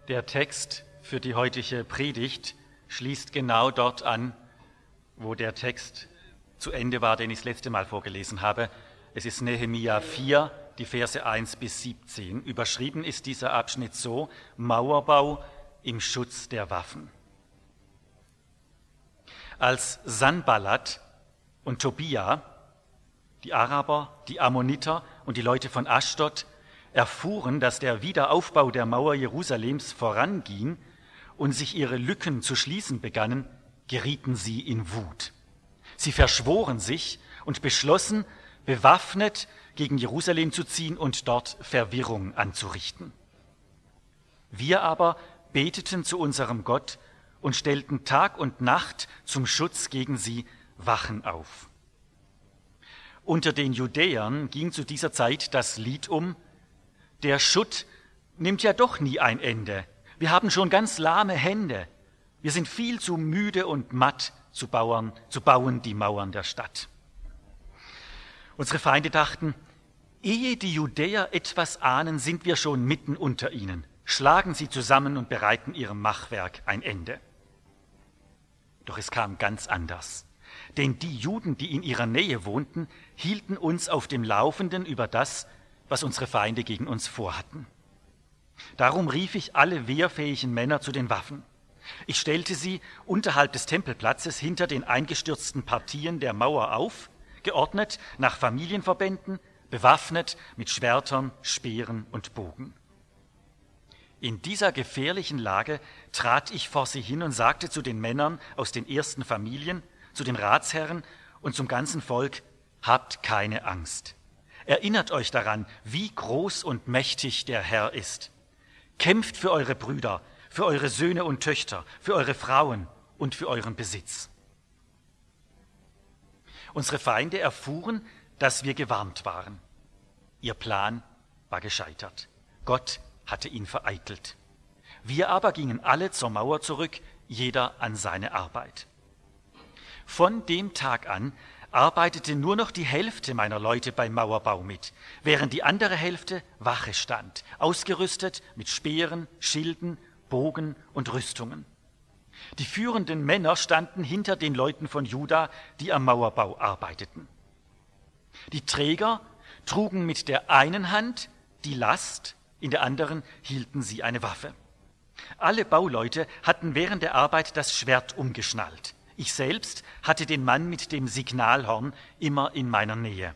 Der Text für die heutige Predigt schließt genau dort an, wo der Text zu Ende war, den ich das letzte Mal vorgelesen habe. Es ist Nehemia 4, die Verse 1 bis 17. Überschrieben ist dieser Abschnitt so: Mauerbau im Schutz der Waffen. Als Sanballat und Tobia, die Araber, die Ammoniter und die Leute von Aschdod erfuhren, dass der Wiederaufbau der Mauer Jerusalems voranging und sich ihre Lücken zu schließen begannen, gerieten sie in Wut. Sie verschworen sich und beschlossen, bewaffnet gegen Jerusalem zu ziehen und dort Verwirrung anzurichten. Wir aber beteten zu unserem Gott und stellten Tag und Nacht zum Schutz gegen sie Wachen auf. Unter den Judäern ging zu dieser Zeit das Lied um: Der Schutt nimmt ja doch nie ein Ende. Wir haben schon ganz lahme Hände. Wir sind viel zu müde und matt zu bauen die Mauern der Stadt. Unsere Feinde dachten, ehe die Judäer etwas ahnen, sind wir schon mitten unter ihnen. Schlagen sie zusammen und bereiten ihrem Machwerk ein Ende. Doch es kam ganz anders. Denn die Juden, die in ihrer Nähe wohnten, hielten uns auf dem Laufenden über das, was unsere Feinde gegen uns vorhatten. Darum rief ich alle wehrfähigen Männer zu den Waffen. Ich stellte sie unterhalb des Tempelplatzes hinter den eingestürzten Partien der Mauer auf, geordnet nach Familienverbänden, bewaffnet mit Schwertern, Speeren und Bogen. In dieser gefährlichen Lage trat ich vor sie hin und sagte zu den Männern aus den ersten Familien, zu den Ratsherren und zum ganzen Volk: Habt keine Angst. Erinnert euch daran, wie groß und mächtig der Herr ist. Kämpft für eure Brüder, für eure Söhne und Töchter, für eure Frauen und für euren Besitz. Unsere Feinde erfuhren, dass wir gewarnt waren. Ihr Plan war gescheitert. Gott hatte ihn vereitelt. Wir aber gingen alle zur Mauer zurück, jeder an seine Arbeit. Von dem Tag an arbeitete nur noch die Hälfte meiner Leute beim Mauerbau mit, während die andere Hälfte Wache stand, ausgerüstet mit Speeren, Schilden, Bogen und Rüstungen. Die führenden Männer standen hinter den Leuten von Juda, die am Mauerbau arbeiteten. Die Träger trugen mit der einen Hand die Last, in der anderen hielten sie eine Waffe. Alle Bauleute hatten während der Arbeit das Schwert umgeschnallt. Ich selbst hatte den Mann mit dem Signalhorn immer in meiner Nähe.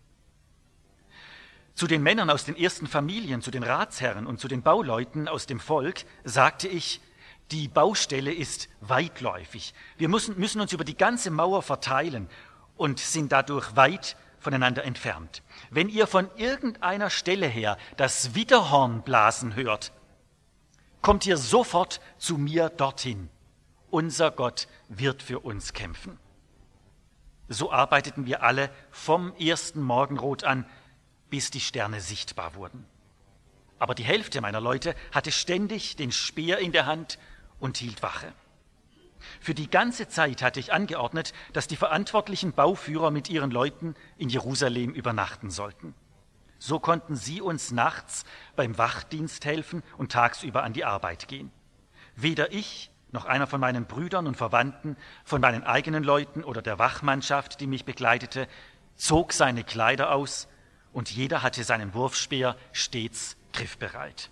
Zu den Männern aus den ersten Familien, zu den Ratsherren und zu den Bauleuten aus dem Volk sagte ich: Die Baustelle ist weitläufig. Wir müssen uns über die ganze Mauer verteilen und sind dadurch weit voneinander entfernt. Wenn ihr von irgendeiner Stelle her das Widderhorn blasen hört, kommt ihr sofort zu mir dorthin. Unser Gott wird für uns kämpfen. So arbeiteten wir alle vom ersten Morgenrot an, bis die Sterne sichtbar wurden. Aber die Hälfte meiner Leute hatte ständig den Speer in der Hand und hielt Wache. Für die ganze Zeit hatte ich angeordnet, dass die verantwortlichen Bauführer mit ihren Leuten in Jerusalem übernachten sollten. So konnten sie uns nachts beim Wachdienst helfen und tagsüber an die Arbeit gehen. Weder ich noch einer von meinen Brüdern und Verwandten, von meinen eigenen Leuten oder der Wachmannschaft, die mich begleitete, zog seine Kleider aus, und jeder hatte seinen Wurfspeer stets griffbereit.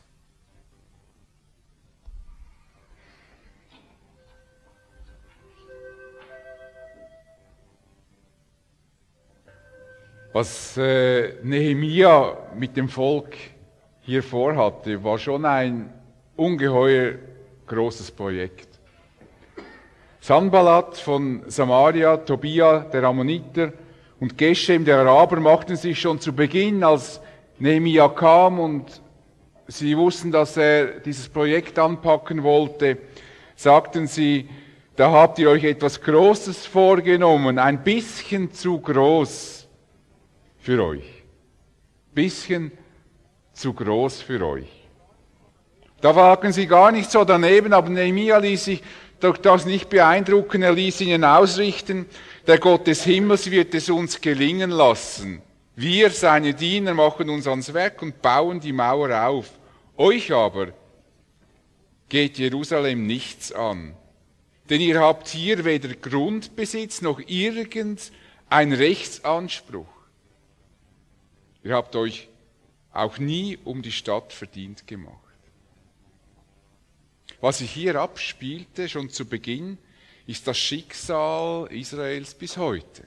Was Nehemia mit dem Volk hier vorhatte, war schon ein ungeheuer großes Projekt. Sanballat von Samaria, Tobia der Ammoniter und Geshem der Araber machten sich schon zu Beginn, als Nehemia kam und sie wussten, dass er dieses Projekt anpacken wollte, sagten sie: Da habt ihr euch etwas Großes vorgenommen, ein bisschen zu groß für euch. Bisschen zu groß für euch. Da lagen sie gar nicht so daneben, aber Nehemia ließ sich durch das nicht beeindrucken. Er ließ ihnen ausrichten: Der Gott des Himmels wird es uns gelingen lassen. Wir, seine Diener, machen uns ans Werk und bauen die Mauer auf. Euch aber geht Jerusalem nichts an. Denn ihr habt hier weder Grundbesitz noch irgendein Rechtsanspruch. Ihr habt euch auch nie um die Stadt verdient gemacht. Was sich hier abspielte, schon zu Beginn, ist das Schicksal Israels bis heute.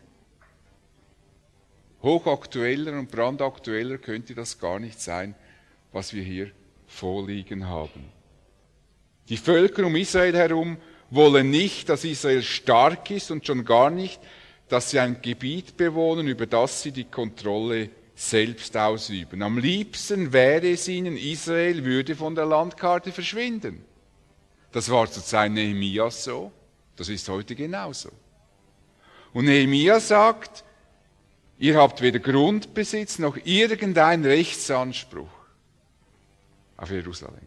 Hochaktueller und brandaktueller könnte das gar nicht sein, was wir hier vorliegen haben. Die Völker um Israel herum wollen nicht, dass Israel stark ist und schon gar nicht, dass sie ein Gebiet bewohnen, über das sie die Kontrolle selbst ausüben. Am liebsten wäre es ihnen, Israel würde von der Landkarte verschwinden. Das war zur Zeit Nehemias so, das ist heute genauso. Und Nehemia sagt, ihr habt weder Grundbesitz noch irgendeinen Rechtsanspruch auf Jerusalem.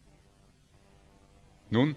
Nun,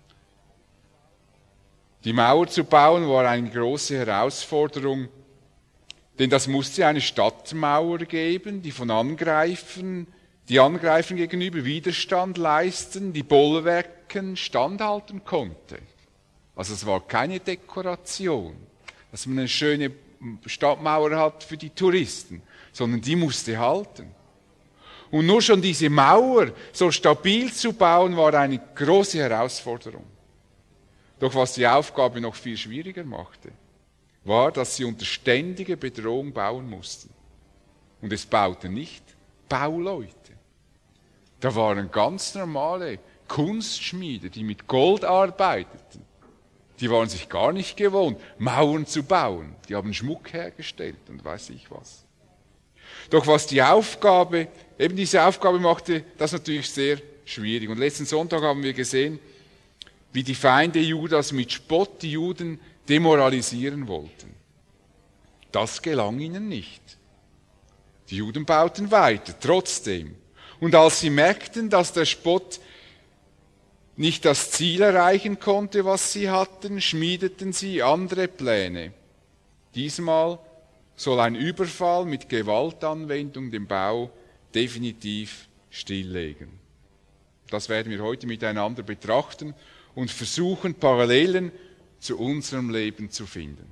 die Mauer zu bauen war eine große Herausforderung, denn das musste eine Stadtmauer geben, die Angreifern gegenüber Widerstand leisten, die Bollwerken standhalten konnte. Also es war keine Dekoration, dass man eine schöne Stadtmauer hat für die Touristen, sondern die musste halten. Und nur schon diese Mauer so stabil zu bauen, war eine große Herausforderung. Doch was die Aufgabe noch viel schwieriger machte, war, dass sie unter ständiger Bedrohung bauen mussten. Und es bauten nicht Bauleute. Da waren ganz normale Kunstschmiede, die mit Gold arbeiteten. Die waren sich gar nicht gewohnt, Mauern zu bauen. Die haben Schmuck hergestellt und weiß ich was. Doch was diese Aufgabe machte, das natürlich sehr schwierig. Und letzten Sonntag haben wir gesehen, wie die Feinde Judas mit Spott die Juden demoralisieren wollten. Das gelang ihnen nicht. Die Juden bauten weiter, trotzdem. Und als sie merkten, dass der Spott nicht das Ziel erreichen konnte, was sie hatten, schmiedeten sie andere Pläne. Diesmal soll ein Überfall mit Gewaltanwendung den Bau definitiv stilllegen. Das werden wir heute miteinander betrachten und versuchen, Parallelen zu unserem Leben zu finden.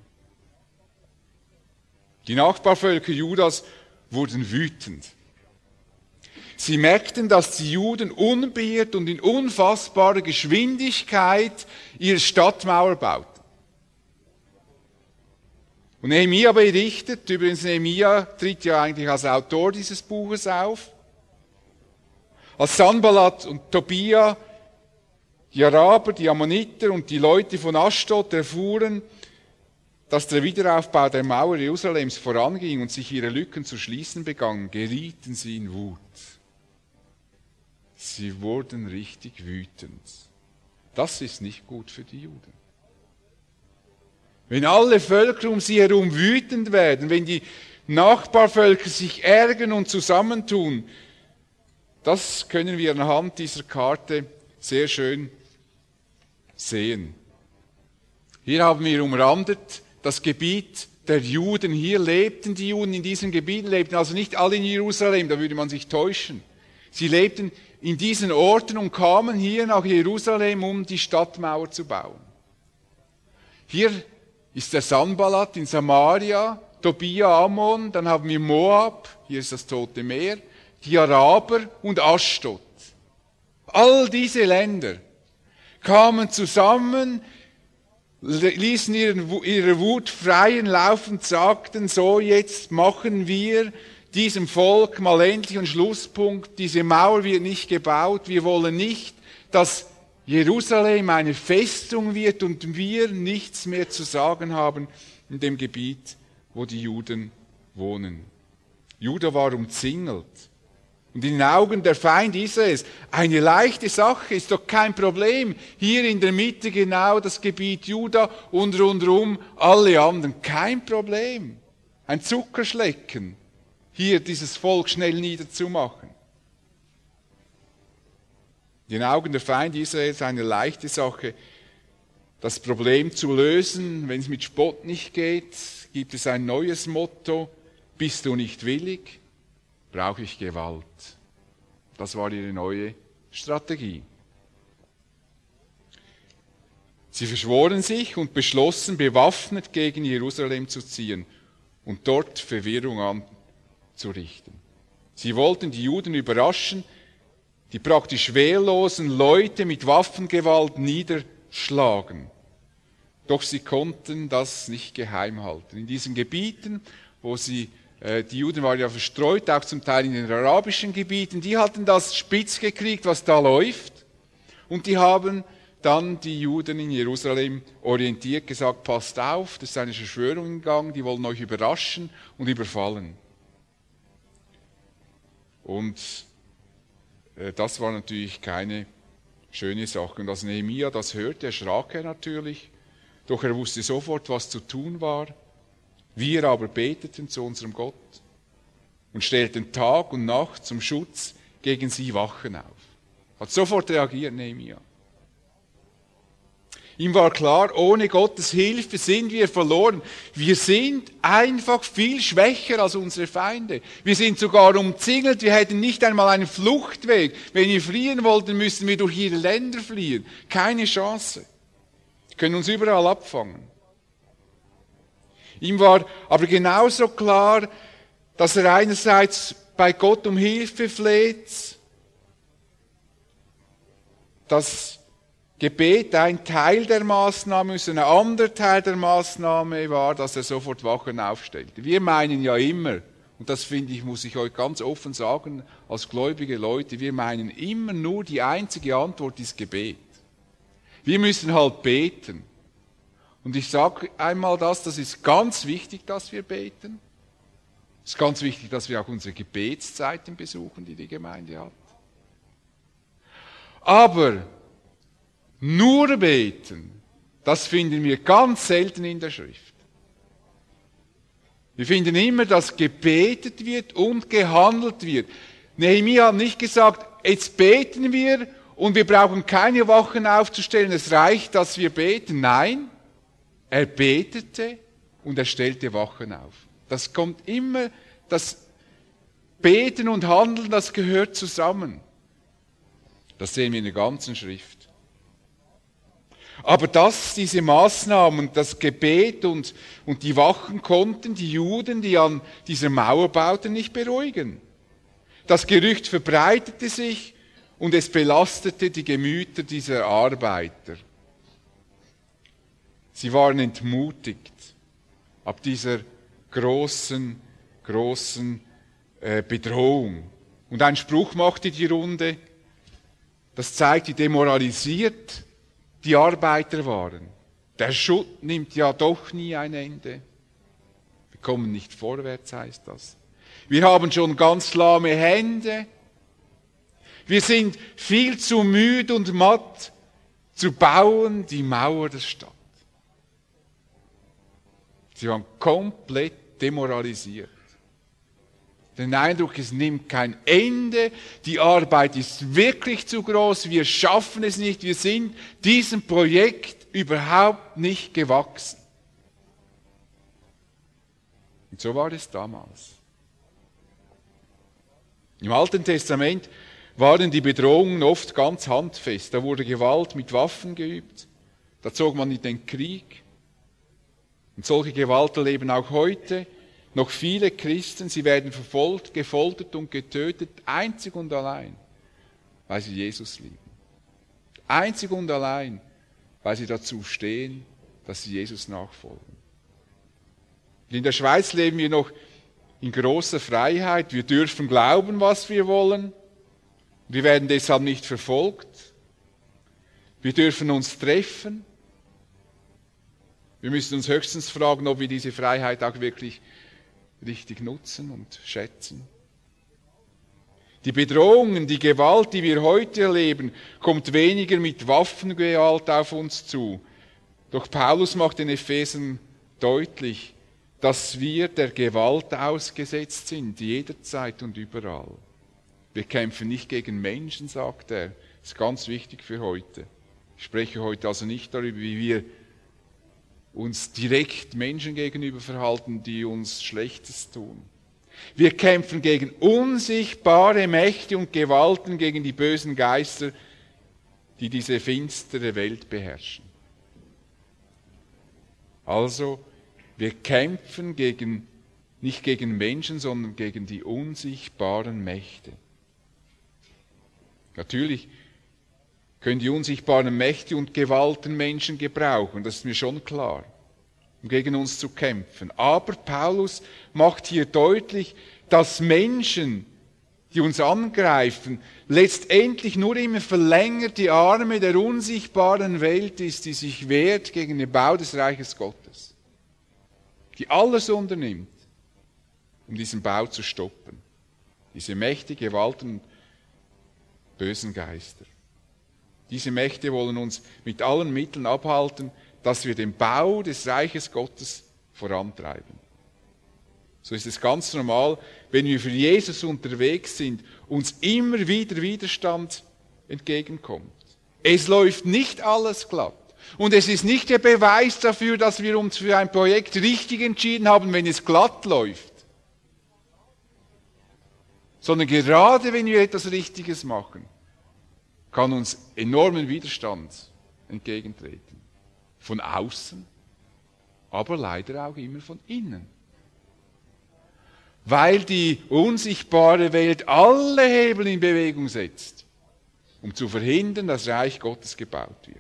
Die Nachbarvölker Judas wurden wütend. Sie merkten, dass die Juden unbeirrt und in unfassbarer Geschwindigkeit ihre Stadtmauer bauten. Und Nehemia berichtet, übrigens Nehemia tritt ja eigentlich als Autor dieses Buches auf, als Sanballat und Tobia, die Araber, die Ammoniter und die Leute von Aschdod erfuhren, dass der Wiederaufbau der Mauer Jerusalems voranging und sich ihre Lücken zu schließen begannen, gerieten sie in Wut. Sie wurden richtig wütend. Das ist nicht gut für die Juden. Wenn alle Völker um sie herum wütend werden, wenn die Nachbarvölker sich ärgern und zusammentun, das können wir anhand dieser Karte sehr schön sehen. Hier haben wir umrandet das Gebiet der Juden. Hier lebten die Juden, in diesem Gebiet lebten also nicht alle in Jerusalem, da würde man sich täuschen. Sie lebten in diesen Orten und kamen hier nach Jerusalem, um die Stadtmauer zu bauen. Hier ist der Sanballat in Samaria, Tobia, Ammon, dann haben wir Moab, hier ist das Tote Meer, die Araber und Aschdod. All diese Länder kamen zusammen, ließen ihre Wut freien Lauf und sagten, so jetzt machen wir diesem Volk mal endlich einen Schlusspunkt, diese Mauer wird nicht gebaut, wir wollen nicht, dass Jerusalem eine Festung wird und wir nichts mehr zu sagen haben in dem Gebiet, wo die Juden wohnen. Juda war umzingelt. Und in den Augen der Feinde Israels eine leichte Sache, ist doch kein Problem. Hier in der Mitte genau das Gebiet Juda und rundherum alle anderen. Kein Problem. Ein Zuckerschlecken, hier dieses Volk schnell niederzumachen. In den Augen der Feinde Israels eine leichte Sache, das Problem zu lösen. Wenn es mit Spott nicht geht, gibt es ein neues Motto. Bist du nicht willig, brauche ich Gewalt. Das war ihre neue Strategie. Sie verschworen sich und beschlossen, bewaffnet gegen Jerusalem zu ziehen und dort Verwirrung anzurichten. Sie wollten die Juden überraschen, die praktisch wehrlosen Leute mit Waffengewalt niederschlagen. Doch sie konnten das nicht geheim halten. In diesen Gebieten, wo die Juden waren ja verstreut, auch zum Teil in den arabischen Gebieten, die hatten das spitz gekriegt, was da läuft. Und die haben dann die Juden in Jerusalem orientiert, gesagt, passt auf, das ist eine Verschwörung im Gang, die wollen euch überraschen und überfallen. Und das war natürlich keine schöne Sache. Und als Nehemia das hörte, erschrak er natürlich, doch er wusste sofort, was zu tun war. Wir aber beteten zu unserem Gott und stellten Tag und Nacht zum Schutz gegen sie Wachen auf. Hat sofort reagiert, Nehemia. Ihm war klar, ohne Gottes Hilfe sind wir verloren. Wir sind einfach viel schwächer als unsere Feinde. Wir sind sogar umzingelt, wir hätten nicht einmal einen Fluchtweg. Wenn wir fliehen wollten, müssten wir durch ihre Länder fliehen. Keine Chance. Wir können uns überall abfangen. Ihm war aber genauso klar, dass er einerseits bei Gott um Hilfe fleht, dass Gebet ein Teil der Maßnahme ist, ein anderer Teil der Maßnahme war, dass er sofort Wachen aufstellte. Wir meinen ja immer, und das finde ich, muss ich euch ganz offen sagen, als gläubige Leute, wir meinen immer nur, die einzige Antwort ist Gebet. Wir müssen halt beten. Und ich sage einmal das ist ganz wichtig, dass wir beten. Es ist ganz wichtig, dass wir auch unsere Gebetszeiten besuchen, die die Gemeinde hat. Aber nur beten, das finden wir ganz selten in der Schrift. Wir finden immer, dass gebetet wird und gehandelt wird. Nehemia hat nicht gesagt, jetzt beten wir und wir brauchen keine Wachen aufzustellen, es reicht, dass wir beten. Nein, er betete und er stellte Wachen auf. Das kommt immer, das Beten und Handeln, das gehört zusammen. Das sehen wir in der ganzen Schrift. Aber diese Maßnahmen, das Gebet und die Wachen konnten die Juden, die an dieser Mauer bauten, nicht beruhigen. Das Gerücht verbreitete sich und es belastete die Gemüter dieser Arbeiter. Sie waren entmutigt ab dieser großen Bedrohung. Und ein Spruch machte die Runde, das zeigt, wie demoralisiert die Arbeiter waren. Der Schutt nimmt ja doch nie ein Ende. Wir kommen nicht vorwärts, heißt das. Wir haben schon ganz lahme Hände. Wir sind viel zu müde und matt zu bauen die Mauer der Stadt. Sie waren komplett demoralisiert. Den Eindruck, es nimmt kein Ende, die Arbeit ist wirklich zu groß, wir schaffen es nicht, wir sind diesem Projekt überhaupt nicht gewachsen. Und so war es damals. Im Alten Testament waren die Bedrohungen oft ganz handfest. Da wurde Gewalt mit Waffen geübt, da zog man in den Krieg. Und solche Gewalt erleben auch heute noch viele Christen, sie werden verfolgt, gefoltert und getötet, einzig und allein, weil sie Jesus lieben. Einzig und allein, weil sie dazu stehen, dass sie Jesus nachfolgen. Und in der Schweiz leben wir noch in großer Freiheit. Wir dürfen glauben, was wir wollen. Wir werden deshalb nicht verfolgt. Wir dürfen uns treffen. Wir müssen uns höchstens fragen, ob wir diese Freiheit auch wirklich richtig nutzen und schätzen. Die Bedrohungen, die Gewalt, die wir heute erleben, kommt weniger mit Waffengewalt auf uns zu. Doch Paulus macht den Ephesern deutlich, dass wir der Gewalt ausgesetzt sind, jederzeit und überall. Wir kämpfen nicht gegen Menschen, sagt er. Das ist ganz wichtig für heute. Ich spreche heute also nicht darüber, wie wir uns direkt Menschen gegenüber verhalten, die uns Schlechtes tun. Wir kämpfen gegen unsichtbare Mächte und Gewalten, gegen die bösen Geister, die diese finstere Welt beherrschen. Also, wir kämpfen nicht gegen Menschen, sondern gegen die unsichtbaren Mächte. Natürlich können die unsichtbaren Mächte und Gewalten Menschen gebrauchen, das ist mir schon klar, um gegen uns zu kämpfen. Aber Paulus macht hier deutlich, dass Menschen, die uns angreifen, letztendlich nur immer verlängert die Arme der unsichtbaren Welt ist, die sich wehrt gegen den Bau des Reiches Gottes. Die alles unternimmt, um diesen Bau zu stoppen. Diese Mächte, Gewalten und bösen Geister. Diese Mächte wollen uns mit allen Mitteln abhalten, dass wir den Bau des Reiches Gottes vorantreiben. So ist es ganz normal, wenn wir für Jesus unterwegs sind, uns immer wieder Widerstand entgegenkommt. Es läuft nicht alles glatt. Und es ist nicht der Beweis dafür, dass wir uns für ein Projekt richtig entschieden haben, wenn es glatt läuft. Sondern gerade wenn wir etwas Richtiges machen, kann uns enormen Widerstand entgegentreten. Von außen, aber leider auch immer von innen. Weil die unsichtbare Welt alle Hebel in Bewegung setzt, um zu verhindern, dass das Reich Gottes gebaut wird.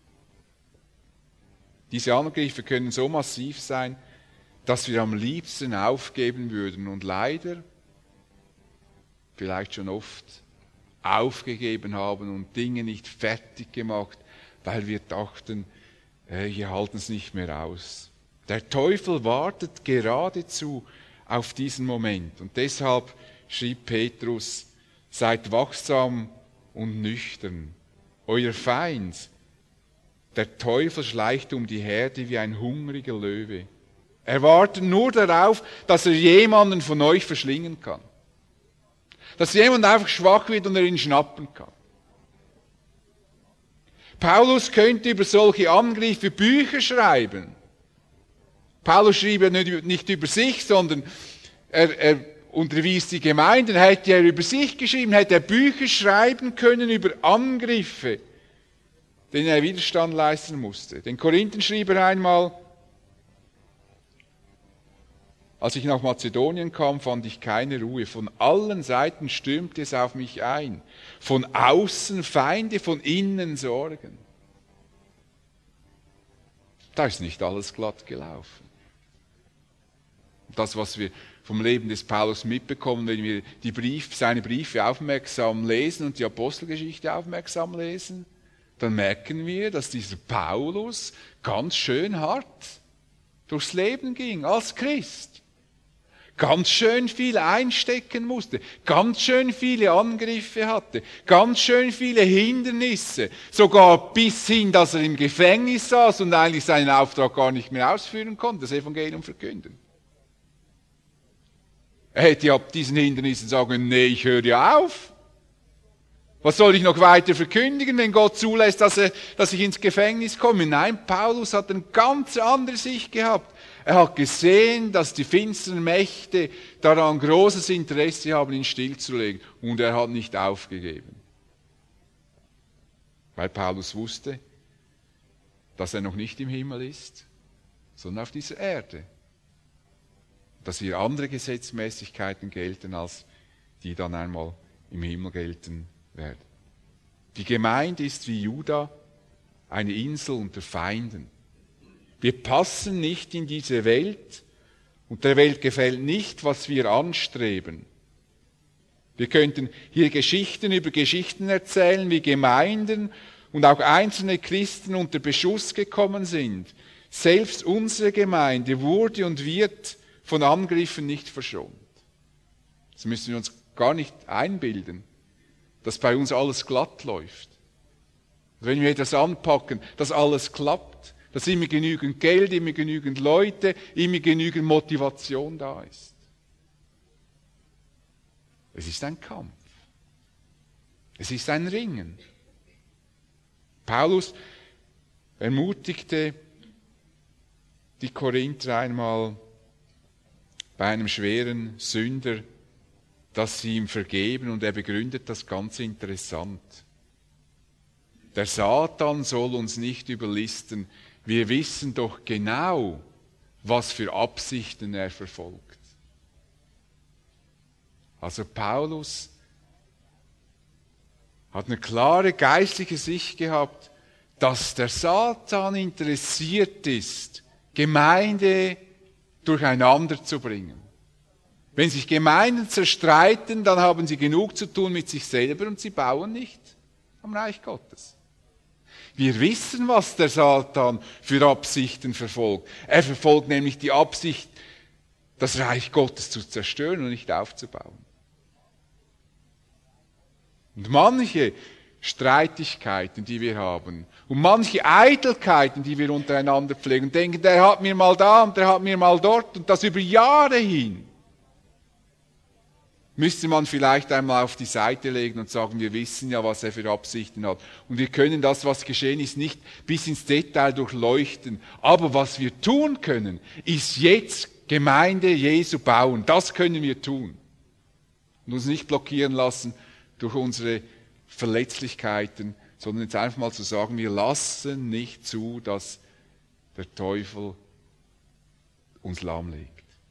Diese Angriffe können so massiv sein, dass wir am liebsten aufgeben würden und leider vielleicht schon oft aufgegeben haben und Dinge nicht fertig gemacht, weil wir dachten, wir halten es nicht mehr aus. Der Teufel wartet geradezu auf diesen Moment. Und deshalb schrieb Petrus, seid wachsam und nüchtern. Euer Feind, der Teufel, schleicht um die Herde wie ein hungriger Löwe. Er wartet nur darauf, dass er jemanden von euch verschlingen kann. Dass jemand einfach schwach wird und er ihn schnappen kann. Paulus könnte über solche Angriffe Bücher schreiben. Paulus schrieb ja nicht über sich, sondern er unterwies die Gemeinden. Hätte er über sich geschrieben, hätte er Bücher schreiben können über Angriffe, denen er Widerstand leisten musste. Den Korinthern schrieb er einmal, als ich nach Mazedonien kam, fand ich keine Ruhe. Von allen Seiten stürmte es auf mich ein. Von außen Feinde, von innen Sorgen. Da ist nicht alles glatt gelaufen. Das, was wir vom Leben des Paulus mitbekommen, wenn wir seine Briefe aufmerksam lesen und die Apostelgeschichte aufmerksam lesen, dann merken wir, dass dieser Paulus ganz schön hart durchs Leben ging als Christ. Ganz schön viel einstecken musste, ganz schön viele Angriffe hatte, ganz schön viele Hindernisse, sogar bis hin, dass er im Gefängnis saß und eigentlich seinen Auftrag gar nicht mehr ausführen konnte, das Evangelium verkünden. Er hätte ja ab diesen Hindernissen sagen können, nee, ich höre ja auf. Was soll ich noch weiter verkündigen, wenn Gott zulässt, dass ich ins Gefängnis komme? Nein, Paulus hat eine ganz andere Sicht gehabt. Er hat gesehen, dass die finsteren Mächte daran großes Interesse haben, ihn stillzulegen. Und er hat nicht aufgegeben. Weil Paulus wusste, dass er noch nicht im Himmel ist, sondern auf dieser Erde. Dass hier andere Gesetzmäßigkeiten gelten, als die dann einmal im Himmel gelten werden. Die Gemeinde ist wie Juda eine Insel unter Feinden. Wir passen nicht in diese Welt und der Welt gefällt nicht, was wir anstreben. Wir könnten hier Geschichten über Geschichten erzählen, wie Gemeinden und auch einzelne Christen unter Beschuss gekommen sind. Selbst unsere Gemeinde wurde und wird von Angriffen nicht verschont. Das müssen wir uns gar nicht einbilden, dass bei uns alles glatt läuft. Wenn wir etwas anpacken, dass alles klappt, dass immer genügend Geld, immer genügend Leute, immer genügend Motivation da ist. Es ist ein Kampf. Es ist ein Ringen. Paulus ermutigte die Korinther einmal bei einem schweren Sünder, dass sie ihm vergeben, und er begründet das ganz interessant. Der Satan soll uns nicht überlisten, wir wissen doch genau, was für Absichten er verfolgt. Also Paulus hat eine klare geistliche Sicht gehabt, dass der Satan interessiert ist, Gemeinde durcheinander zu bringen. Wenn sich Gemeinden zerstreiten, dann haben sie genug zu tun mit sich selber und sie bauen nicht am Reich Gottes. Wir wissen, was der Satan für Absichten verfolgt. Er verfolgt nämlich die Absicht, das Reich Gottes zu zerstören und nicht aufzubauen. Und manche Streitigkeiten, die wir haben, und manche Eitelkeiten, die wir untereinander pflegen, denken, der hat mir mal da und der hat mir mal dort, und das über Jahre hin, müsste man vielleicht einmal auf die Seite legen und sagen, wir wissen ja, was er für Absichten hat. Und wir können das, was geschehen ist, nicht bis ins Detail durchleuchten. Aber was wir tun können, ist jetzt Gemeinde Jesu bauen. Das können wir tun. Und uns nicht blockieren lassen durch unsere Verletzlichkeiten, sondern jetzt einfach mal zu sagen, wir lassen nicht zu, dass der Teufel uns lahmlegt.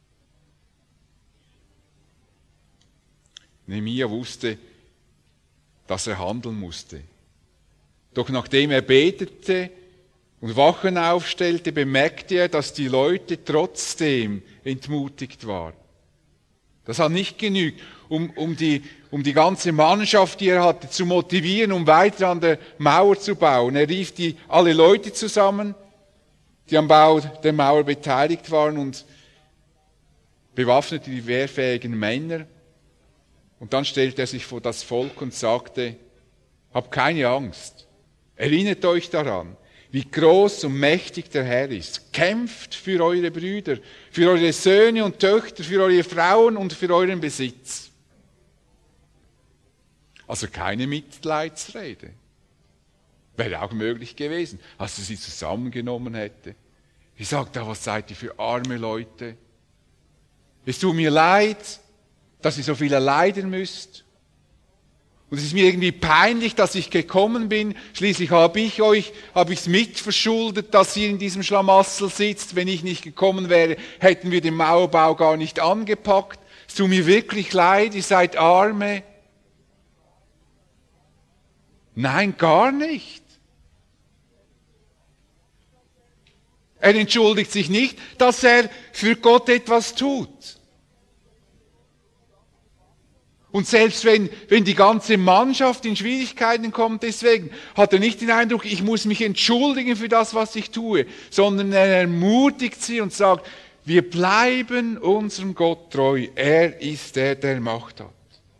Nehemia wusste, dass er handeln musste. Doch nachdem er betete und Wachen aufstellte, bemerkte er, dass die Leute trotzdem entmutigt waren. Das hat nicht genügt, um die ganze Mannschaft, die er hatte, zu motivieren, um weiter an der Mauer zu bauen. Er rief alle Leute zusammen, die am Bau der Mauer beteiligt waren, und bewaffnete die wehrfähigen Männer. Und dann stellte er sich vor das Volk und sagte, habt keine Angst, erinnert euch daran, wie groß und mächtig der Herr ist. Kämpft für eure Brüder, für eure Söhne und Töchter, für eure Frauen und für euren Besitz. Also keine Mitleidsrede. Wäre auch möglich gewesen, als er sie zusammengenommen hätte. Ich sagte, was seid ihr für arme Leute? Es tut mir leid, dass ihr so viel erleiden müsst. Und es ist mir irgendwie peinlich, dass ich gekommen bin. Schließlich habe ich es mitverschuldet, dass ihr in diesem Schlamassel sitzt. Wenn ich nicht gekommen wäre, hätten wir den Mauerbau gar nicht angepackt. Es tut mir wirklich leid, ihr seid Arme. Nein, gar nicht. Er entschuldigt sich nicht, dass er für Gott etwas tut. Und selbst wenn die ganze Mannschaft in Schwierigkeiten kommt, deswegen hat er nicht den Eindruck, ich muss mich entschuldigen für das, was ich tue, sondern er ermutigt sie und sagt, wir bleiben unserem Gott treu. Er ist der, der Macht hat.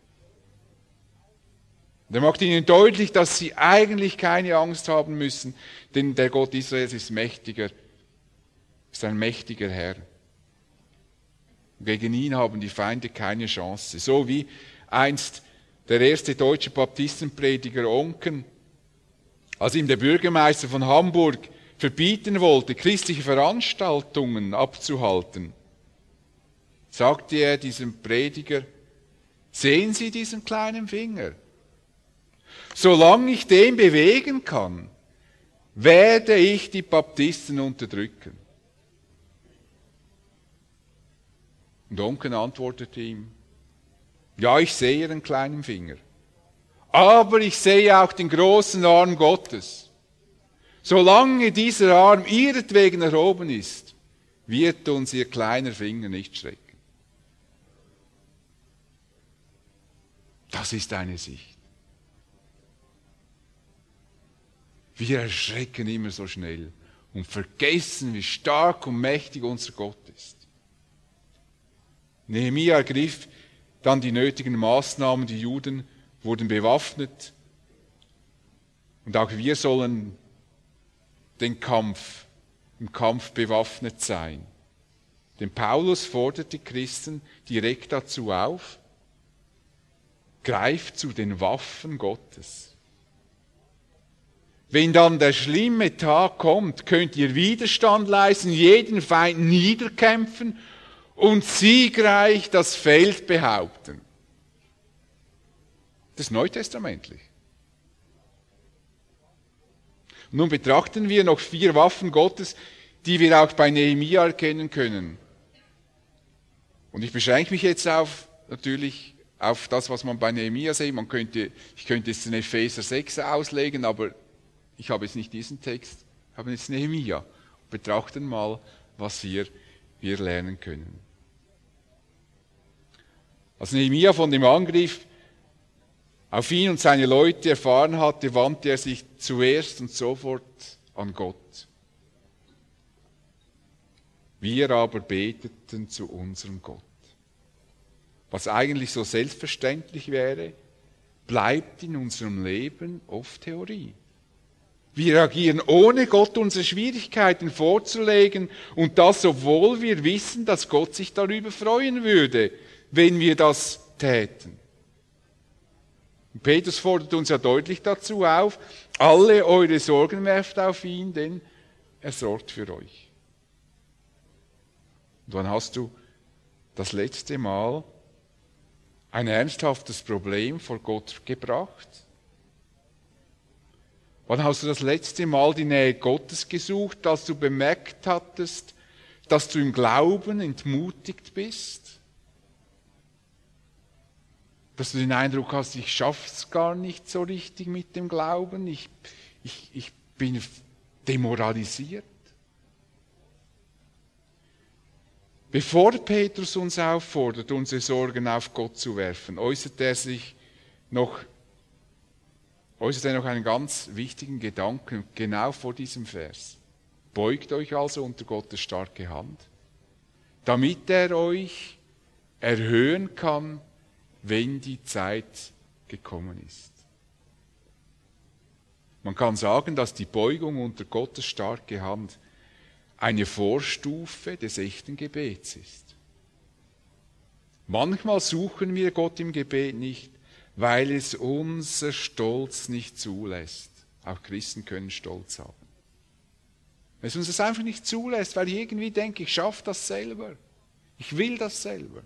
Und er macht ihnen deutlich, dass sie eigentlich keine Angst haben müssen, denn der Gott Israels ist mächtiger, ist ein mächtiger Herr. Und gegen ihn haben die Feinde keine Chance. So wie einst der erste deutsche Baptistenprediger Oncken, als ihm der Bürgermeister von Hamburg verbieten wollte, christliche Veranstaltungen abzuhalten, sagte er diesem Prediger, sehen Sie diesen kleinen Finger? Solange ich den bewegen kann, werde ich die Baptisten unterdrücken. Und Oncken antwortete ihm, ja, ich sehe Ihren kleinen Finger, aber ich sehe auch den großen Arm Gottes. Solange dieser Arm ihretwegen erhoben ist, wird uns Ihr kleiner Finger nicht schrecken. Das ist eine Sicht. Wir erschrecken immer so schnell und vergessen, wie stark und mächtig unser Gott ist. Nehemia ergriff dann die nötigen Maßnahmen, die Juden wurden bewaffnet und auch wir sollen im Kampf bewaffnet sein. Denn Paulus fordert die Christen direkt dazu auf, greift zu den Waffen Gottes. Wenn dann der schlimme Tag kommt, könnt ihr Widerstand leisten, jeden Feind niederkämpfen und siegreich das Feld behaupten. Das ist neutestamentlich. Nun betrachten wir noch 4 Waffen Gottes, die wir auch bei Nehemia erkennen können. Und ich beschränke mich jetzt natürlich auf das, was man bei Nehemia sieht. Ich könnte jetzt den Epheser 6 auslegen, aber ich habe jetzt nicht diesen Text, ich habe jetzt Nehemia. Betrachten mal, was wir lernen können. Als Nehemia von dem Angriff auf ihn und seine Leute erfahren hatte, wandte er sich zuerst und sofort an Gott. Wir aber beteten zu unserem Gott. Was eigentlich so selbstverständlich wäre, bleibt in unserem Leben oft Theorie. Wir reagieren ohne Gott unsere Schwierigkeiten vorzulegen und das, obwohl wir wissen, dass Gott sich darüber freuen würde, wenn wir das täten. Und Petrus fordert uns ja deutlich dazu auf, alle eure Sorgen werft auf ihn, denn er sorgt für euch. Und wann hast du das letzte Mal ein ernsthaftes Problem vor Gott gebracht? Wann hast du das letzte Mal die Nähe Gottes gesucht, als du bemerkt hattest, dass du im Glauben entmutigt bist? Dass du den Eindruck hast, ich schaff's gar nicht so richtig mit dem Glauben, ich bin demoralisiert. Bevor Petrus uns auffordert, unsere Sorgen auf Gott zu werfen, äußert er noch einen ganz wichtigen Gedanken, genau vor diesem Vers. Beugt euch also unter Gottes starke Hand, damit er euch erhöhen kann, wenn die Zeit gekommen ist. Man kann sagen, dass die Beugung unter Gottes starke Hand eine Vorstufe des echten Gebets ist. Manchmal suchen wir Gott im Gebet nicht, weil es unser Stolz nicht zulässt. Auch Christen können Stolz haben. Wenn es uns das einfach nicht zulässt, weil ich irgendwie denke, ich schaffe das selber. Ich will das selber.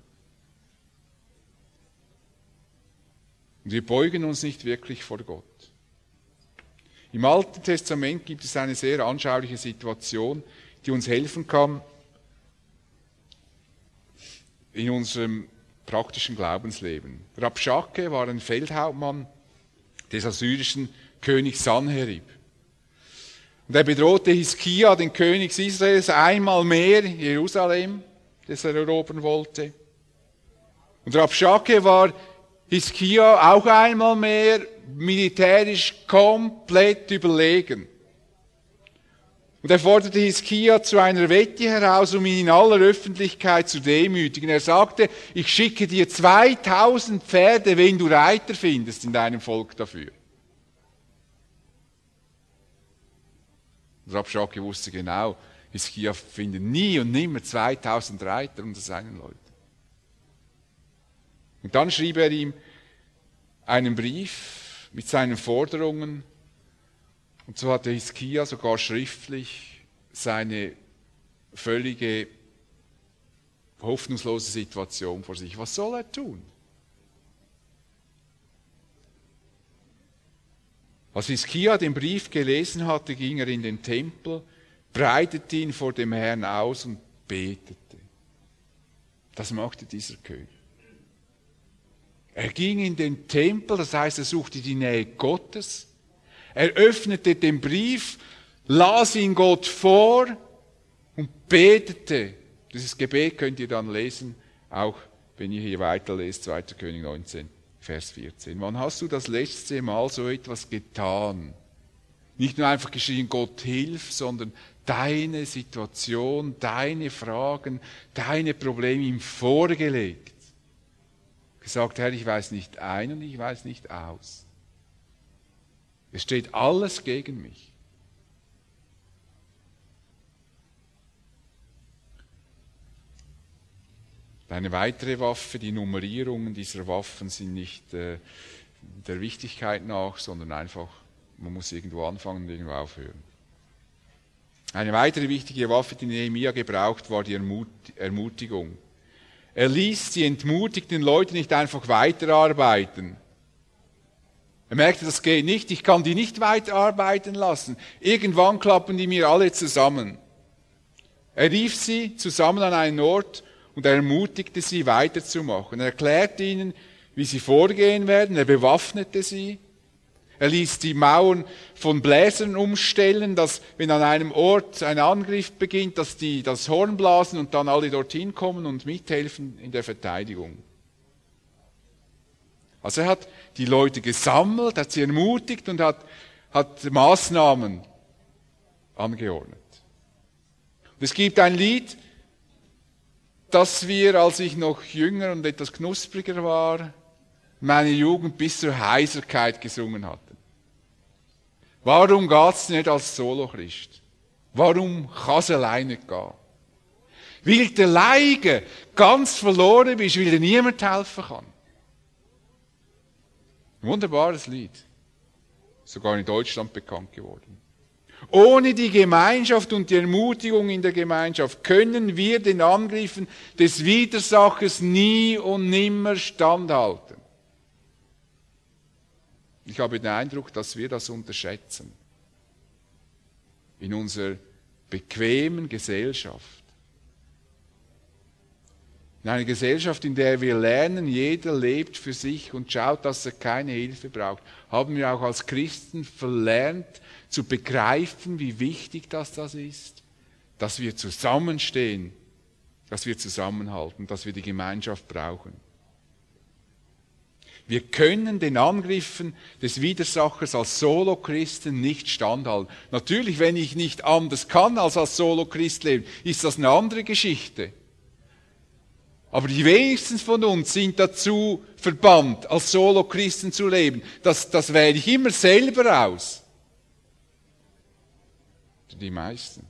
Und wir beugen uns nicht wirklich vor Gott. Im Alten Testament gibt es eine sehr anschauliche Situation, die uns helfen kann in unserem praktischen Glaubensleben. Rabschake war ein Feldhauptmann des assyrischen Königs Sanherib. Und er bedrohte Hiskia, den König Israels, einmal mehr Jerusalem, das er erobern wollte. Und Rabschake war Hiskia auch einmal mehr militärisch komplett überlegen. Und er forderte Hiskia zu einer Wette heraus, um ihn in aller Öffentlichkeit zu demütigen. Er sagte, ich schicke dir 2000 Pferde, wenn du Reiter findest in deinem Volk dafür. Und Rabschake wusste genau, Hiskia findet nie und nimmer 2000 Reiter unter seinen Leuten. Und dann schrieb er ihm einen Brief mit seinen Forderungen. Und so hatte Hiskia sogar schriftlich seine völlige hoffnungslose Situation vor sich. Was soll er tun? Als Hiskia den Brief gelesen hatte, ging er in den Tempel, breitete ihn vor dem Herrn aus und betete. Das machte dieser König. Er ging in den Tempel, das heißt, er suchte die Nähe Gottes. Er öffnete den Brief, las ihn Gott vor und betete. Dieses Gebet könnt ihr dann lesen, auch wenn ihr hier weiterlest, 2. König 19, Vers 14. Wann hast du das letzte Mal so etwas getan? Nicht nur einfach geschrien, Gott hilf, sondern deine Situation, deine Fragen, deine Probleme ihm vorgelegt. Gesagt, Herr, ich weiß nicht ein und ich weiß nicht aus. Es steht alles gegen mich. Eine weitere Waffe, die Nummerierungen dieser Waffen sind nicht der Wichtigkeit nach, sondern einfach, man muss irgendwo anfangen und irgendwo aufhören. Eine weitere wichtige Waffe, die Nehemia gebraucht, war die Ermutigung. Er ließ die entmutigten Leute nicht einfach weiterarbeiten. Er merkte, das geht nicht, ich kann die nicht weiterarbeiten lassen. Irgendwann klappen die mir alle zusammen. Er rief sie zusammen an einen Ort und er ermutigte sie, weiterzumachen. Er erklärte ihnen, wie sie vorgehen werden, er bewaffnete sie. Er ließ die Mauern von Bläsern umstellen, dass, wenn an einem Ort ein Angriff beginnt, dass die das Horn blasen und dann alle dorthin kommen und mithelfen in der Verteidigung. Also er hat die Leute gesammelt, hat sie ermutigt und hat Maßnahmen angeordnet. Und es gibt ein Lied, das wir, als ich noch jünger und etwas knuspriger war, meine Jugend bis zur Heiserkeit gesungen hatten. Warum geht's nicht als Solo-Christ? Warum kann es alleine nicht gehen? Weil du alleine ganz verloren bist, weil dir niemand helfen kann. Ein wunderbares Lied. Sogar in Deutschland bekannt geworden. Ohne die Gemeinschaft und die Ermutigung in der Gemeinschaft können wir den Angriffen des Widersachers nie und nimmer standhalten. Ich habe den Eindruck, dass wir das unterschätzen. In unserer bequemen Gesellschaft. In einer Gesellschaft, in der wir lernen, jeder lebt für sich und schaut, dass er keine Hilfe braucht, haben wir auch als Christen verlernt, zu begreifen, wie wichtig das ist, dass wir zusammenstehen, dass wir zusammenhalten, dass wir die Gemeinschaft brauchen. Wir können den Angriffen des Widersachers als Solo-Christen nicht standhalten. Natürlich, wenn ich nicht anders kann als Solo-Christ leben, ist das eine andere Geschichte. Aber die wenigsten von uns sind dazu verbannt, als Solo-Christen zu leben. Das wähle ich immer selber aus. Die meisten.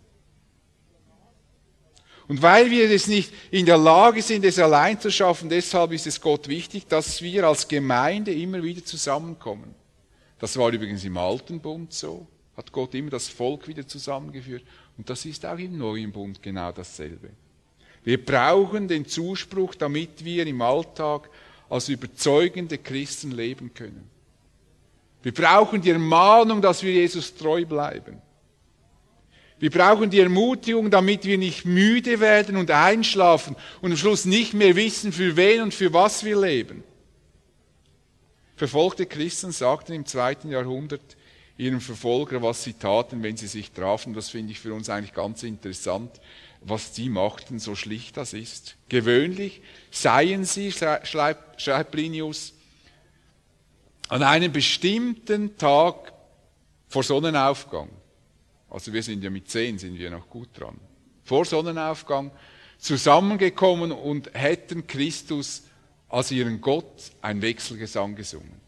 Und weil wir es nicht in der Lage sind, es allein zu schaffen, deshalb ist es Gott wichtig, dass wir als Gemeinde immer wieder zusammenkommen. Das war übrigens im Alten Bund so, hat Gott immer das Volk wieder zusammengeführt. Und das ist auch im Neuen Bund genau dasselbe. Wir brauchen den Zuspruch, damit wir im Alltag als überzeugende Christen leben können. Wir brauchen die Ermahnung, dass wir Jesus treu bleiben. Wir brauchen die Ermutigung, damit wir nicht müde werden und einschlafen und am Schluss nicht mehr wissen, für wen und für was wir leben. Verfolgte Christen sagten im 2. Jahrhundert ihren Verfolger, was sie taten, wenn sie sich trafen. Das finde ich für uns eigentlich ganz interessant, was die machten, so schlicht das ist. Gewöhnlich seien sie, schreibt Plinius, an einem bestimmten Tag vor Sonnenaufgang, also wir sind ja mit 10, sind wir noch gut dran, vor Sonnenaufgang zusammengekommen und hätten Christus als ihren Gott ein Wechselgesang gesungen.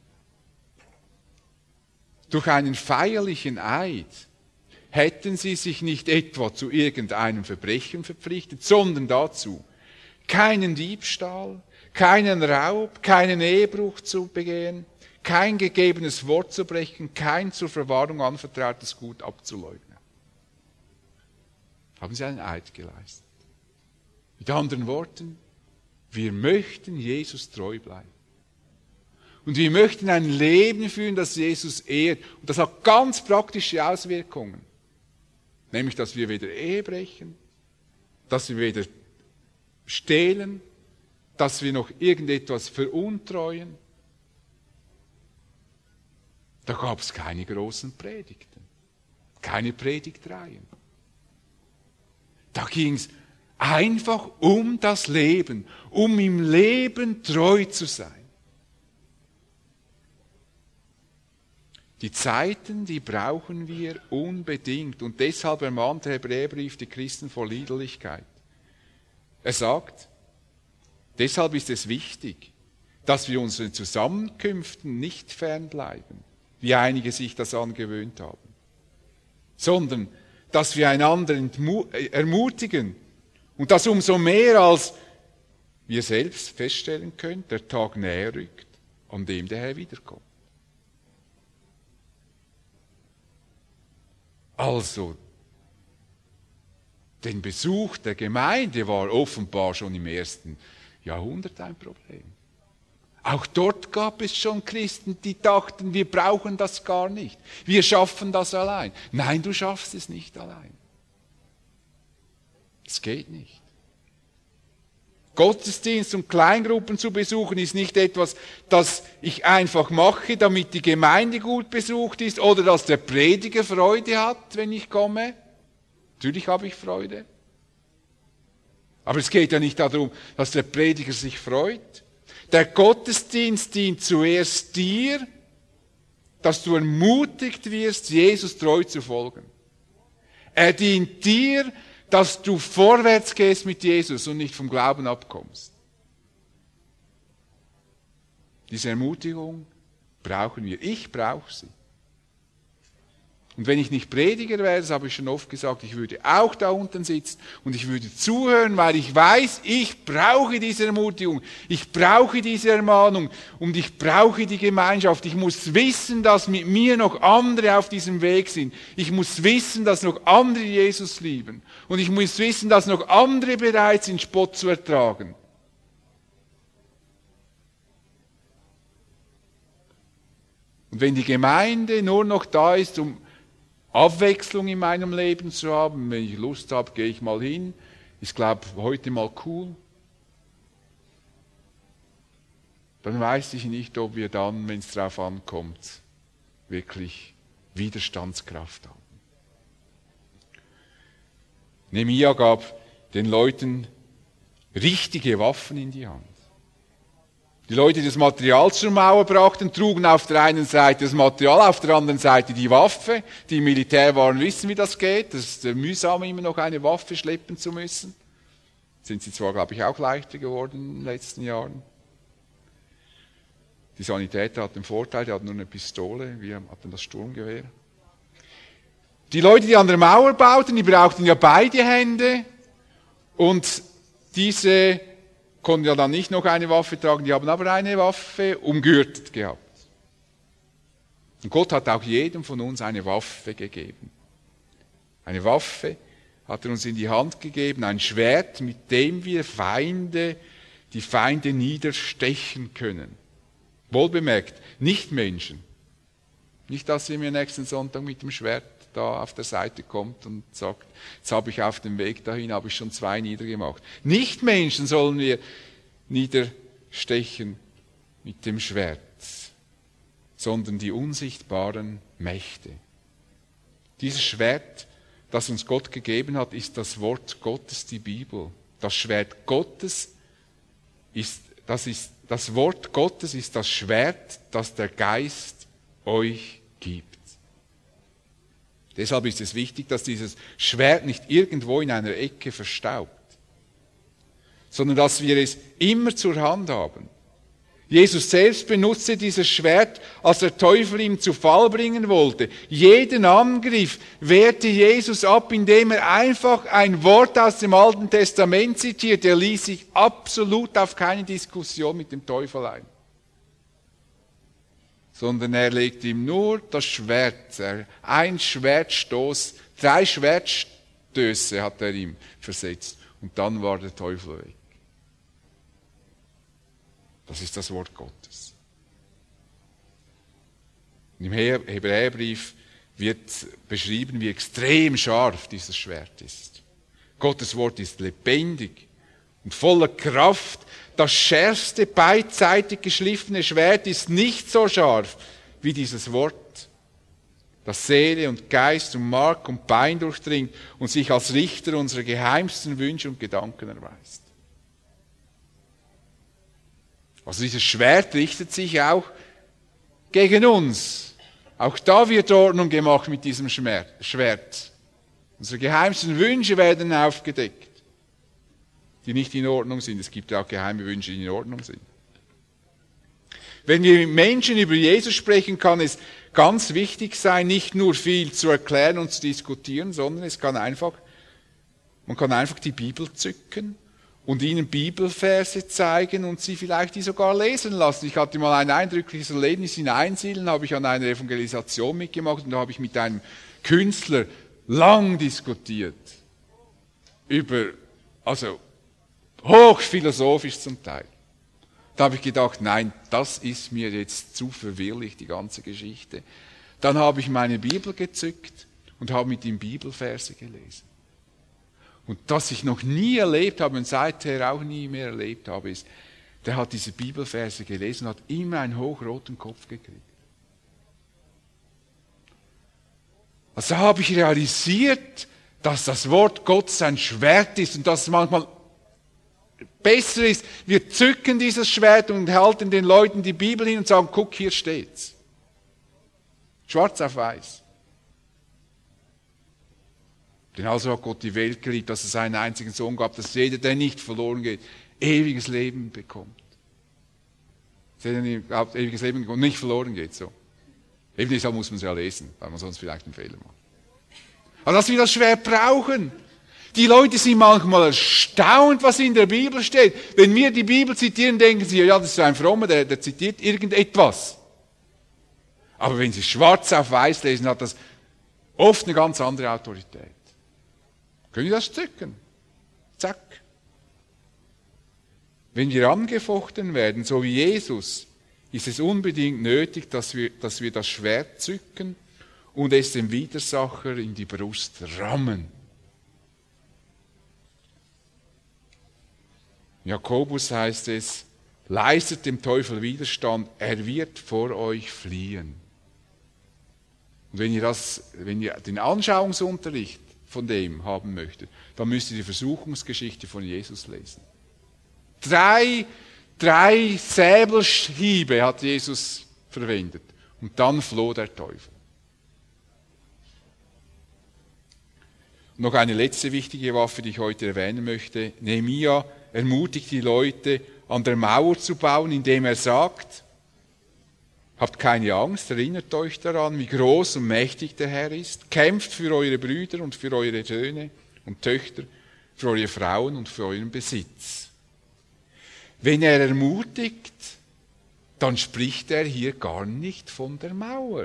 Durch einen feierlichen Eid hätten sie sich nicht etwa zu irgendeinem Verbrechen verpflichtet, sondern dazu, keinen Diebstahl, keinen Raub, keinen Ehebruch zu begehen, kein gegebenes Wort zu brechen, kein zur Verwahrung anvertrautes Gut abzuleugnen. Haben sie einen Eid geleistet. Mit anderen Worten, wir möchten Jesus treu bleiben. Und wir möchten ein Leben führen, das Jesus ehrt. Und das hat ganz praktische Auswirkungen. Nämlich, dass wir weder Ehe brechen, dass wir weder stehlen, dass wir noch irgendetwas veruntreuen. Da gab es keine großen Predigten, keine Predigtreihen. Da ging es einfach um das Leben, um im Leben treu zu sein. Die Zeiten, die brauchen wir unbedingt. Und deshalb ermahnt der Hebräerbrief die Christen vor Liederlichkeit. Er sagt, deshalb ist es wichtig, dass wir unseren Zusammenkünften nicht fernbleiben, wie einige sich das angewöhnt haben, sondern dass wir einander ermutigen. Und das umso mehr, als wir selbst feststellen können, der Tag näher rückt, an dem der Herr wiederkommt. Also, den Besuch der Gemeinde war offenbar schon im 1. Jahrhundert ein Problem. Auch dort gab es schon Christen, die dachten, wir brauchen das gar nicht. Wir schaffen das allein. Nein, du schaffst es nicht allein. Es geht nicht. Gottesdienst und Kleingruppen zu besuchen ist nicht etwas, das ich einfach mache, damit die Gemeinde gut besucht ist oder dass der Prediger Freude hat, wenn ich komme. Natürlich habe ich Freude. Aber es geht ja nicht darum, dass der Prediger sich freut. Der Gottesdienst dient zuerst dir, dass du ermutigt wirst, Jesus treu zu folgen. Er dient dir, dass du vorwärts gehst mit Jesus und nicht vom Glauben abkommst. Diese Ermutigung brauchen wir. Ich brauche sie. Und wenn ich nicht Prediger wäre, das habe ich schon oft gesagt, ich würde auch da unten sitzen und ich würde zuhören, weil ich weiß, ich brauche diese Ermutigung, ich brauche diese Ermahnung und ich brauche die Gemeinschaft. Ich muss wissen, dass mit mir noch andere auf diesem Weg sind. Ich muss wissen, dass noch andere Jesus lieben. Und ich muss wissen, dass noch andere bereit sind, Spott zu ertragen. Und wenn die Gemeinde nur noch da ist, um Abwechslung in meinem Leben zu haben, wenn ich Lust habe, gehe ich mal hin, ist, glaube ich, heute mal cool, dann weiß ich nicht, ob wir dann, wenn es darauf ankommt, wirklich Widerstandskraft haben. Nehemia gab den Leuten richtige Waffen in die Hand. Die Leute, die das Material zur Mauer brachten, trugen auf der einen Seite das Material, auf der anderen Seite die Waffe. Die im Militär waren, wissen, wie das geht. Das ist mühsam, immer noch eine Waffe schleppen zu müssen. Sind sie zwar, glaube ich, auch leichter geworden in den letzten Jahren. Die Sanitäter hatten den Vorteil, die hatten nur eine Pistole, wir hatten das Sturmgewehr. Die Leute, die an der Mauer bauten, die brauchten ja beide Hände. Und diese konnten ja dann nicht noch eine Waffe tragen, die haben aber eine Waffe umgürtet gehabt. Und Gott hat auch jedem von uns eine Waffe gegeben. Eine Waffe hat er uns in die Hand gegeben, ein Schwert, mit dem wir die Feinde niederstechen können. Wohlbemerkt, nicht Menschen. Nicht, dass ihr mir nächsten Sonntag mit dem Schwert da auf der Seite kommt und sagt, jetzt habe ich auf dem Weg dahin, habe ich schon 2 niedergemacht. Nicht Menschen sollen wir niederstechen mit dem Schwert, sondern die unsichtbaren Mächte. Dieses Schwert, das uns Gott gegeben hat, ist das Wort Gottes, die Bibel. Das Schwert Gottes das Wort Gottes ist das Schwert, das der Geist euch gibt. Deshalb ist es wichtig, dass dieses Schwert nicht irgendwo in einer Ecke verstaubt, sondern dass wir es immer zur Hand haben. Jesus selbst benutzte dieses Schwert, als der Teufel ihn zu Fall bringen wollte. Jeden Angriff wehrte Jesus ab, indem er einfach ein Wort aus dem Alten Testament zitiert. Er ließ sich absolut auf keine Diskussion mit dem Teufel ein. Sondern er legte ihm nur das Schwert, ein Schwertstoß, 3 Schwertstöße hat er ihm versetzt. Und dann war der Teufel weg. Das ist das Wort Gottes. Und im Hebräerbrief wird beschrieben, wie extrem scharf dieses Schwert ist. Gottes Wort ist lebendig und voller Kraft. Das schärfste, beidseitig geschliffene Schwert ist nicht so scharf wie dieses Wort, das Seele und Geist und Mark und Bein durchdringt und sich als Richter unserer geheimsten Wünsche und Gedanken erweist. Also dieses Schwert richtet sich auch gegen uns. Auch da wird Ordnung gemacht mit diesem Schwert. Unsere geheimsten Wünsche werden aufgedeckt, die nicht in Ordnung sind. Es gibt ja auch geheime Wünsche, die in Ordnung sind. Wenn wir mit Menschen über Jesus sprechen, kann es ganz wichtig sein, nicht nur viel zu erklären und zu diskutieren, sondern man kann einfach die Bibel zücken und ihnen Bibelverse zeigen und sie vielleicht die sogar lesen lassen. Ich hatte mal ein eindrückliches Erlebnis in Einsiedeln, habe ich an einer Evangelisation mitgemacht und da habe ich mit einem Künstler lang diskutiert. Hochphilosophisch zum Teil. Da habe ich gedacht, nein, das ist mir jetzt zu verwirrlich, die ganze Geschichte. Dann habe ich meine Bibel gezückt und habe mit ihm Bibelverse gelesen. Und das ich noch nie erlebt habe und seither auch nie mehr erlebt habe, ist, der hat diese Bibelverse gelesen und hat immer einen hochroten Kopf gekriegt. Also habe ich realisiert, dass das Wort Gottes ein Schwert ist und dass es manchmal besser ist, wir zücken dieses Schwert und halten den Leuten die Bibel hin und sagen, guck, hier steht's. Schwarz auf weiß. Denn also hat Gott die Welt geliebt, dass es einen einzigen Sohn gab, dass jeder, der nicht verloren geht, ewiges Leben bekommt. Jeder, der ewiges Leben bekommt und nicht verloren geht, so. Eben deshalb muss man es ja lesen, weil man sonst vielleicht einen Fehler macht. Aber dass wir das Schwert brauchen. Die Leute sind manchmal erstaunt, was in der Bibel steht. Wenn wir die Bibel zitieren, denken sie, ja, das ist ein Frommer, der zitiert irgendetwas. Aber wenn sie schwarz auf weiß lesen, hat das oft eine ganz andere Autorität. Können wir das zücken? Zack. Wenn wir angefochten werden, so wie Jesus, ist es unbedingt nötig, dass wir das Schwert zücken und es dem Widersacher in die Brust rammen. In Jakobus heißt es, leistet dem Teufel Widerstand, er wird vor euch fliehen. Und wenn ihr den Anschauungsunterricht von dem haben möchtet, dann müsst ihr die Versuchungsgeschichte von Jesus lesen. Drei Säbelhiebe hat Jesus verwendet und dann floh der Teufel. Und noch eine letzte wichtige Waffe, die ich heute erwähnen möchte. Nehemia ermutigt die Leute, an der Mauer zu bauen, indem er sagt, habt keine Angst, erinnert euch daran, wie groß und mächtig der Herr ist. Kämpft für eure Brüder und für eure Söhne und Töchter, für eure Frauen und für euren Besitz. Wenn er ermutigt, dann spricht er hier gar nicht von der Mauer.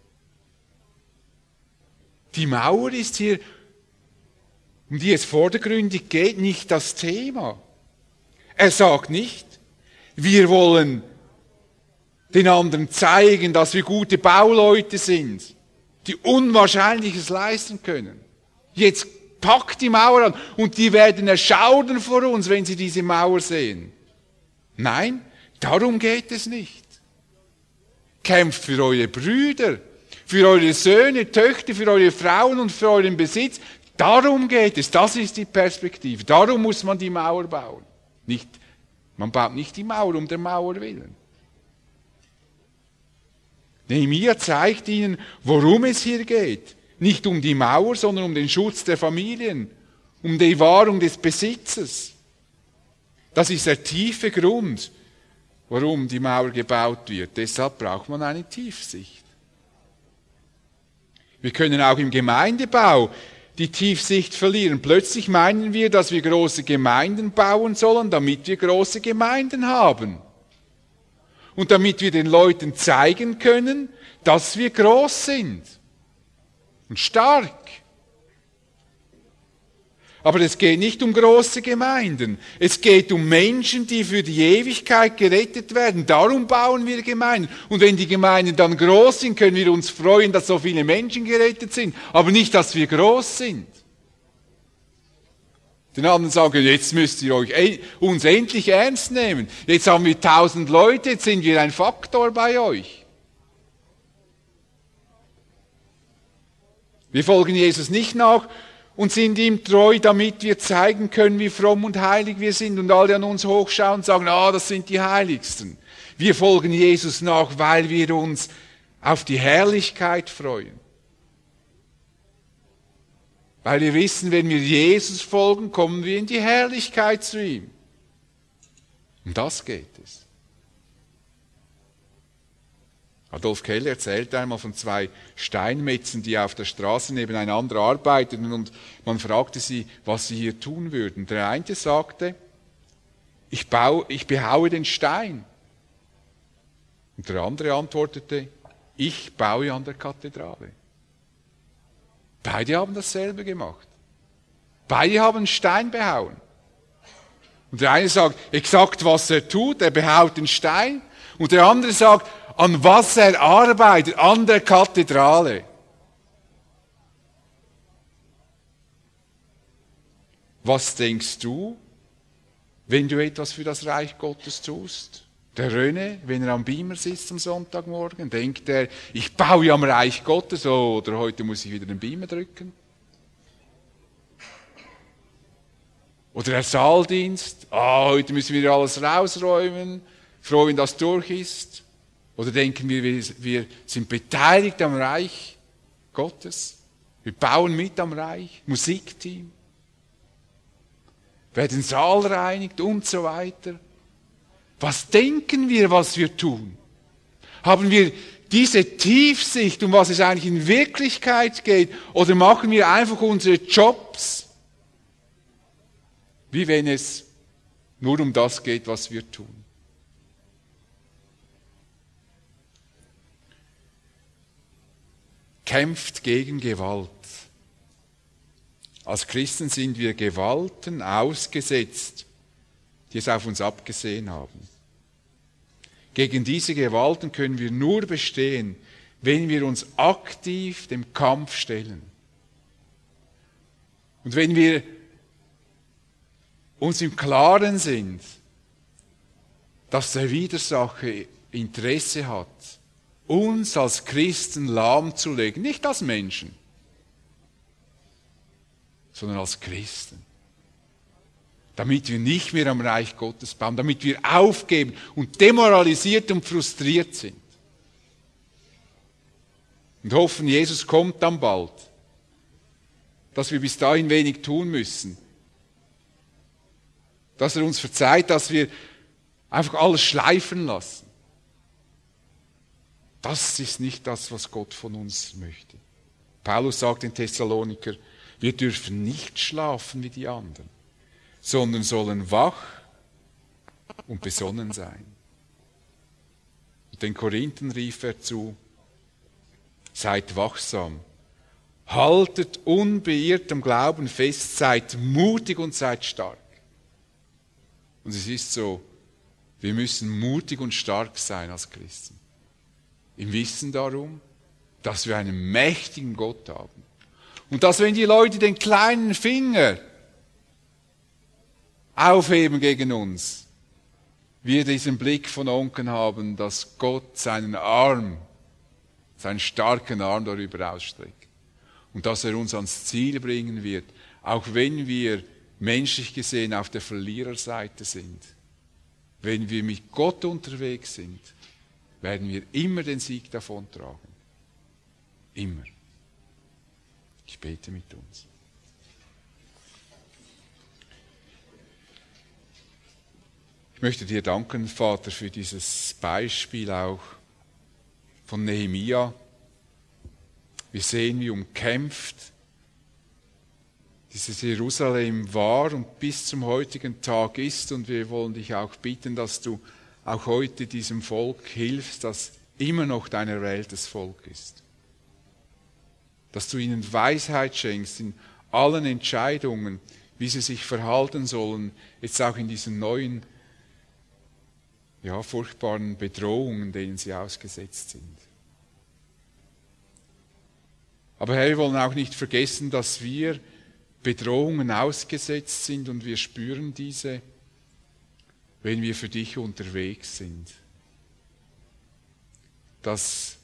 Die Mauer ist hier, um die es vordergründig geht, nicht das Thema. Er sagt nicht, wir wollen den anderen zeigen, dass wir gute Bauleute sind, die Unwahrscheinliches leisten können. Jetzt packt die Mauer an und die werden erschaudern vor uns, wenn sie diese Mauer sehen. Nein, darum geht es nicht. Kämpft für eure Brüder, für eure Söhne, Töchter, für eure Frauen und für euren Besitz. Darum geht es, das ist die Perspektive. Darum muss man die Mauer bauen. Man baut nicht die Mauer um der Mauer willen. Nehemia zeigt ihnen, worum es hier geht. Nicht um die Mauer, sondern um den Schutz der Familien, um die Wahrung des Besitzes. Das ist der tiefe Grund, warum die Mauer gebaut wird. Deshalb braucht man eine Tiefsicht. Wir können auch im Gemeindebau die Tiefsicht verlieren. Plötzlich meinen wir, dass wir große Gemeinden bauen sollen, damit wir große Gemeinden haben. Und damit wir den Leuten zeigen können, dass wir groß sind und stark. Aber es geht nicht um große Gemeinden. Es geht um Menschen, die für die Ewigkeit gerettet werden. Darum bauen wir Gemeinden. Und wenn die Gemeinden dann groß sind, können wir uns freuen, dass so viele Menschen gerettet sind. Aber nicht, dass wir groß sind. Den anderen sagen, jetzt müsst ihr uns endlich ernst nehmen. Jetzt haben wir 1000 Leute, jetzt sind wir ein Faktor bei euch. Wir folgen Jesus nicht nach und sind ihm treu, damit wir zeigen können, wie fromm und heilig wir sind und alle an uns hochschauen und sagen, das sind die Heiligsten. Wir folgen Jesus nach, weil wir uns auf die Herrlichkeit freuen. Weil wir wissen, wenn wir Jesus folgen, kommen wir in die Herrlichkeit zu ihm. Um das geht es. Adolf Keller erzählte einmal von 2 Steinmetzen, die auf der Straße nebeneinander arbeiteten und man fragte sie, was sie hier tun würden. Der eine sagte, ich behaue den Stein. Und der andere antwortete, ich baue an der Kathedrale. Beide haben dasselbe gemacht. Beide haben Stein behauen. Und der eine sagt exakt, was er tut, er behaut den Stein. Und der andere sagt, an was er arbeitet, an der Kathedrale. Was denkst du, wenn du etwas für das Reich Gottes tust? Der René, wenn er am Beamer sitzt am Sonntagmorgen, denkt er, ich baue am Reich Gottes, oder heute muss ich wieder den Beamer drücken. Oder der Saaldienst, heute müssen wir alles rausräumen, froh, wenn das durch ist. Oder denken wir sind beteiligt am Reich Gottes, wir bauen mit am Reich, Musikteam, wer den Saal reinigt und so weiter. Was denken wir, was wir tun? Haben wir diese Tiefsicht, um was es eigentlich in Wirklichkeit geht, oder machen wir einfach unsere Jobs, wie wenn es nur um das geht, was wir tun? Kämpft gegen Gewalt. Als Christen sind wir Gewalten ausgesetzt, die es auf uns abgesehen haben. Gegen diese Gewalten können wir nur bestehen, wenn wir uns aktiv dem Kampf stellen. Und wenn wir uns im Klaren sind, dass der Widersacher Interesse hat, uns als Christen lahmzulegen, nicht als Menschen, sondern als Christen. Damit wir nicht mehr am Reich Gottes bauen, damit wir aufgeben und demoralisiert und frustriert sind. Und hoffen, Jesus kommt dann bald, dass wir bis dahin wenig tun müssen. Dass er uns verzeiht, dass wir einfach alles schleifen lassen. Das ist nicht das, was Gott von uns möchte. Paulus sagt in Thessaloniker, wir dürfen nicht schlafen wie die anderen, sondern sollen wach und besonnen sein. Und den Korinthern rief er zu, seid wachsam, haltet unbeirrt am Glauben fest, seid mutig und seid stark. Und es ist so, wir müssen mutig und stark sein als Christen. Im Wissen darum, dass wir einen mächtigen Gott haben. Und dass, wenn die Leute den kleinen Finger aufheben gegen uns, wir diesen Blick von unten haben, dass Gott seinen Arm, seinen starken Arm darüber ausstreckt. Und dass er uns ans Ziel bringen wird, auch wenn wir menschlich gesehen auf der Verliererseite sind. Wenn wir mit Gott unterwegs sind, werden wir immer den Sieg davontragen. Immer. Ich bete mit uns. Ich möchte dir danken, Vater, für dieses Beispiel auch von Nehemia. Wir sehen, wie umkämpft dieses Jerusalem war und bis zum heutigen Tag ist. Und wir wollen dich auch bitten, dass du auch heute diesem Volk hilfst, das immer noch dein erwähltes Volk ist. Dass du ihnen Weisheit schenkst in allen Entscheidungen, wie sie sich verhalten sollen, jetzt auch in diesen neuen, furchtbaren Bedrohungen, denen sie ausgesetzt sind. Aber Herr, wir wollen auch nicht vergessen, dass wir Bedrohungen ausgesetzt sind und wir spüren diese, wenn wir für dich unterwegs sind. Dass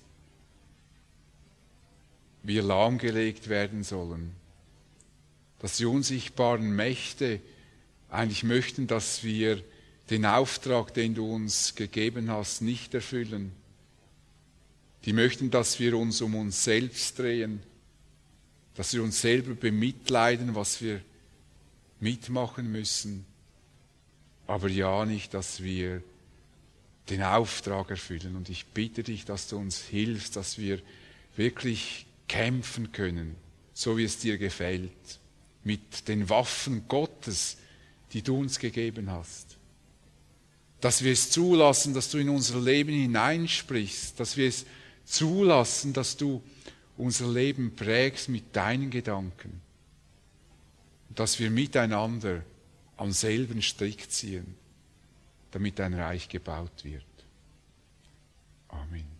wir lahmgelegt werden sollen. Dass die unsichtbaren Mächte eigentlich möchten, dass wir den Auftrag, den du uns gegeben hast, nicht erfüllen. Die möchten, dass wir uns um uns selbst drehen, dass wir uns selber bemitleiden, was wir mitmachen müssen, aber ja nicht, dass wir den Auftrag erfüllen. Und ich bitte dich, dass du uns hilfst, dass wir wirklich kämpfen können, so wie es dir gefällt, mit den Waffen Gottes, die du uns gegeben hast. Dass wir es zulassen, dass du in unser Leben hineinsprichst, dass wir es zulassen, dass du unser Leben prägst mit deinen Gedanken. Und dass wir miteinander am selben Strick ziehen, damit ein Reich gebaut wird. Amen.